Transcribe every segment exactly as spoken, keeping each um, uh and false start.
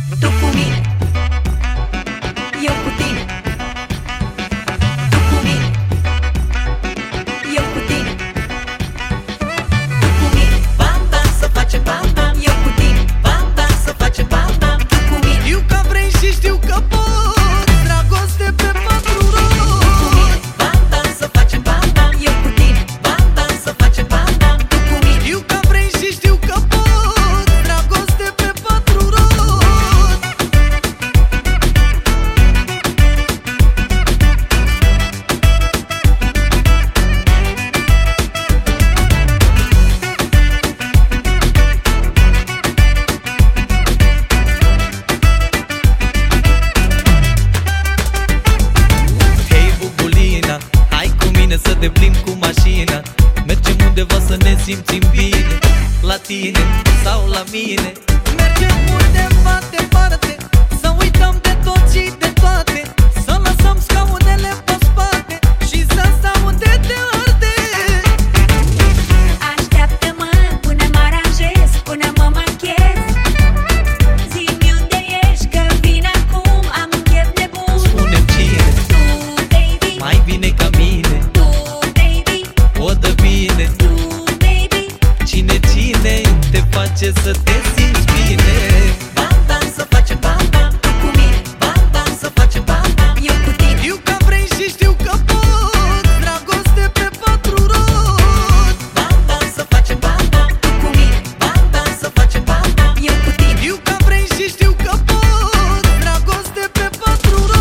Tu cu mine, eu cu tine. Tu cu mine, eu cu tine. Tu cu mine, bam bam să facem bam bam. Eu cu tine, bam bam să facem bam bam. Tu cu mine, știu că vrei și știu că poți, dragoste pe patru roți. tu cu mine, bam bam să facem bam bam. Eu cu tine, bam bam să facem bam bam. Tu cu mine, Știu că vrei și știu că poți, dragoste pe patru roți. Hei Bubulina, hai cu mine să te plimbi cu mașina. Mergem undeva să ne simțim bine, la tine sau la mine. Mergem undeva departe, să uităm de tot și de toate, să lăsăm scaunele pe spate și să stau unde te arde. așteaptă-mă până mă aranjez, până mă machez. Zi-mi unde ești, că vin acum, am un chef nebun. Spune-mi cine, Tu, baby, mai bine ca mine, tu, baby, o dă bine. tu, baby. Cine, cine te face să te simți bine? Bam bam să facem bam bam. Tu cu mine, bam bam să facem bam bam. Eu cu tine, Știu că vrei și știu că poți, dragoste pe patru roți. bam bam să facem bam bam. Tu cu mine, bam bam să facem bam bam. Eu cu tine, Știu că vrei și știu că poți, dragoste pe patru roți.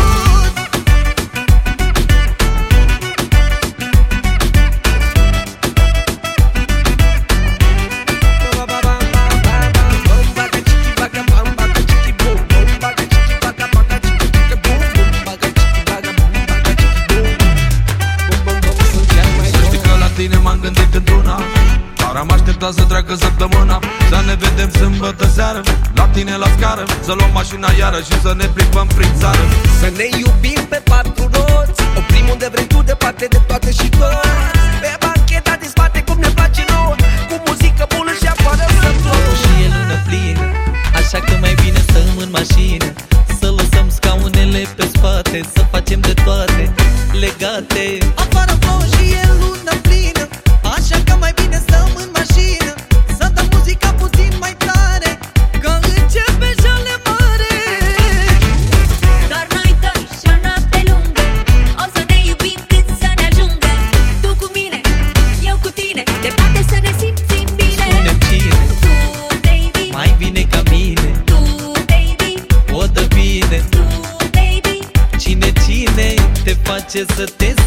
Să știi că la tine m-am gândit într-una, dar am așteptat să treacă săptămâna. Să ne vedem sâmbătă seară, la tine la scară, să luăm mașina iară și să ne plimbăm prin țară. Să ne iubim pe patru roți, oprim unde vrei tu, departe de toate și toți. Pe bancheta din spate cum ne place nouă, cu muzică bună și afară să plouă. Și e lună plină, așa că mai bine stăm în mașină, să lăsăm scaunele pe spate, să facem de toate legate. Afară plouă și e lună plină, așa că mai bine stăm în mașină, să dăm muzica puțin mai tare, că începe jale mare. doar noi doi și o noapte lungă. O să ne iubim cât să ne ajungă. Tu cu mine, eu cu tine, departe să ne simțim bine. Spune-mi cine, Tu, baby, mai bine ca mine, tu, baby, o dă bine. tu, baby. Cine, cine te face să te